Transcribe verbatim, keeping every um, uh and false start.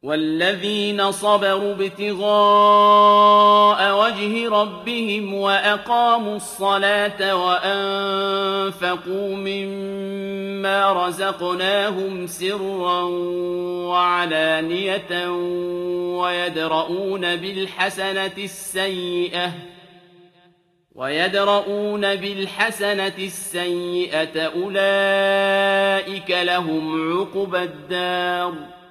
وَالَّذِينَ صَبَرُوا ابْتِغَاءَ وَجْهِ رَبِّهِمْ وَأَقَامُوا الصَّلَاةَ وَأَنفَقُوا مِمَّا رَزَقْنَاهُمْ سِرًّا وَعَلَانِيَةً وَيَدْرَءُونَ بِالْحَسَنَةِ السَّيِّئَةَ وَيَدْرَءُونَ بِالْحَسَنَةِ السَّيِّئَةَ أُولَٰئِكَ لَهُمْ عُقْبَى الدَّارِ